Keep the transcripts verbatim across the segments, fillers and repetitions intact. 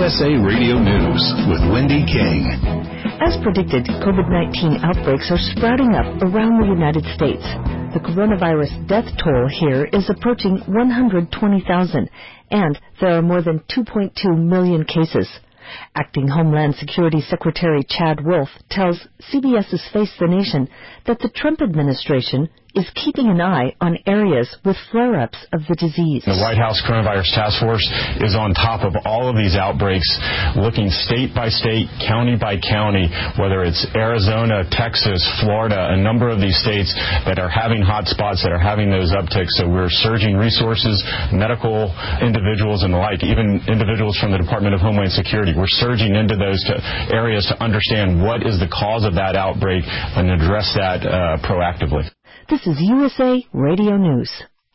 S A Radio News with Wendy King. As predicted, COVID nineteen outbreaks are sprouting up around the United States. The coronavirus death toll here is approaching one hundred twenty thousand, and there are more than two point two million cases. Acting Homeland Security Secretary Chad Wolf tells CBS's Face the Nation that the Trump administration is keeping an eye on areas with flare-ups of the disease. The White House Coronavirus Task Force is on top of all of these outbreaks, looking state by state, county by county, whether it's Arizona, Texas, Florida, a number of these states that are having hot spots, that are having those upticks. So we're surging resources, medical individuals and the like, even individuals from the Department of Homeland Security. We're surging into those to areas to understand what is the cause of that outbreak and address that uh, proactively. This is U S A Radio News.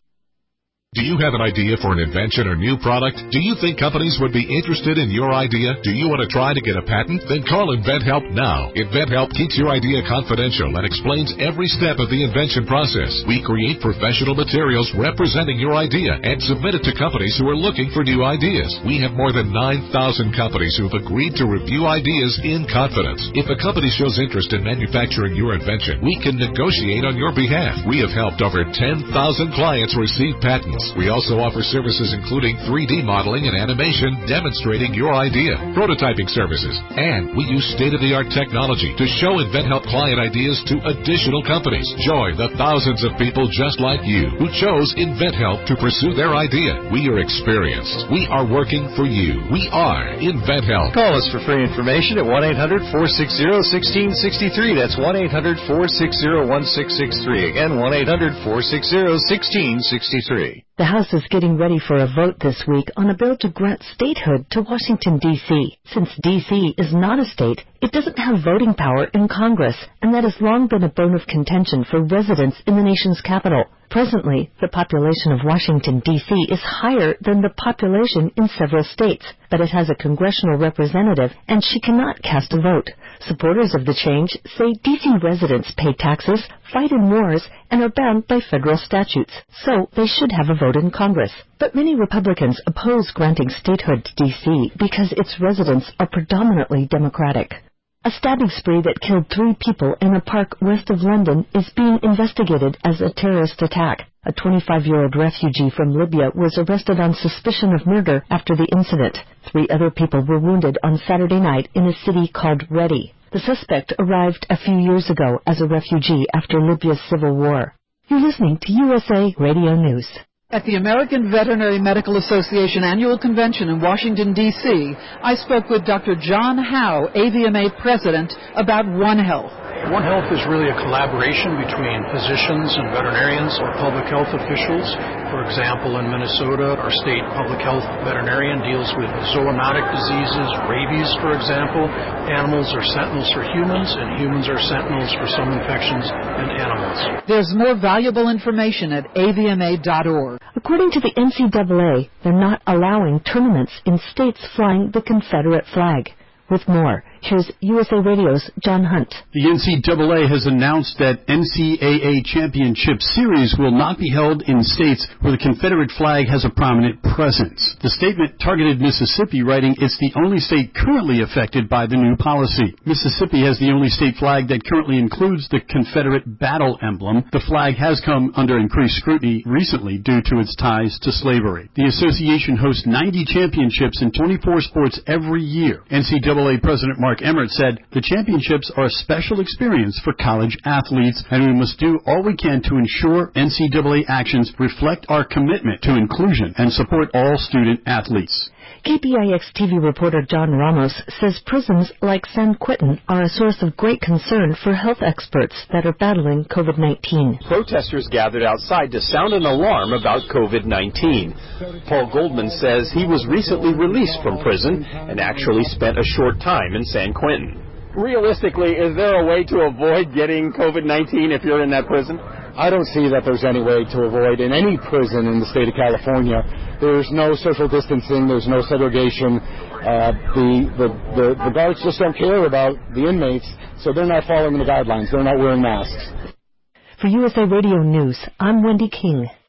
Do you have an idea for an invention or new product? Do you think companies would be interested in your idea? Do you want to try to get a patent? Then call InventHelp now. InventHelp keeps your idea confidential and explains every step of the invention process. We create professional materials representing your idea and submit it to companies who are looking for new ideas. We have more than nine thousand companies who have agreed to review ideas in confidence. If a company shows interest in manufacturing your invention, we can negotiate on your behalf. We have helped over ten thousand clients receive patents. We also offer services including three D modeling and animation demonstrating your idea, prototyping services, and we use state-of-the-art technology to show InventHelp client ideas to additional companies. Join the thousands of people just like you who chose InventHelp to pursue their idea. We are experienced. We are working for you. We are InventHelp. Call us for free information at one eight hundred, four six zero, one six six three. That's one eight hundred, four six zero, one six six three. Again, one eight hundred, four six zero, one six six three. The House is getting ready for a vote this week on a bill to grant statehood to Washington, D C Since D C is not a state, it doesn't have voting power in Congress, and that has long been a bone of contention for residents in the nation's capital. Presently, the population of Washington, D C is higher than the population in several states, but it has a congressional representative, and she cannot cast a vote. Supporters of the change say D C residents pay taxes, fight in wars, and are bound by federal statutes, so they should have a vote in Congress. But many Republicans oppose granting statehood to D C because its residents are predominantly Democratic. A stabbing spree that killed three people in a park west of London is being investigated as a terrorist attack. A twenty-five-year-old refugee from Libya was arrested on suspicion of murder after the incident. Three other people were wounded on Saturday night in a city called Redi. The suspect arrived a few years ago as a refugee after Libya's civil war. You're listening to U S A Radio News. At the American Veterinary Medical Association Annual Convention in Washington, D C, I spoke with Doctor John Howe, A V M A President, about One Health. One Health is really a collaboration between physicians and veterinarians or public health officials. For example, in Minnesota, our state public health veterinarian deals with zoonotic diseases, rabies, for example. Animals are sentinels for humans, and humans are sentinels for some infections in animals. There's more valuable information at A V M A dot org. According to the N C double A, they're not allowing tournaments in states flying the Confederate flag. With more, here's U S A Radio's John Hunt. The N C double A has announced that N C double A Championship Series will not be held in states where the Confederate flag has a prominent presence. The statement targeted Mississippi, writing it's the only state currently affected by the new policy. Mississippi has the only state flag that currently includes the Confederate battle emblem. The flag has come under increased scrutiny recently due to its ties to slavery. The association hosts ninety championships in twenty-four sports every year. N C double A President Mark Emmert said, the championships are a special experience for college athletes, and we must do all we can to ensure N C double A actions reflect our commitment to inclusion and support all student athletes. K P I X T V reporter John Ramos says prisons like San Quentin are a source of great concern for health experts that are battling COVID nineteen. Protesters gathered outside to sound an alarm about COVID nineteen. Paul Goldman says he was recently released from prison and actually spent a short time in San Quentin. Realistically, is there a way to avoid getting COVID nineteen if you're in that prison? I don't see that there's any way to avoid in any prison in the state of California. There's no social distancing. There's no segregation. Uh, the, the, the, the guards just don't care about the inmates, so they're not following the guidelines. They're not wearing masks. For U S A Radio News, I'm Wendy King.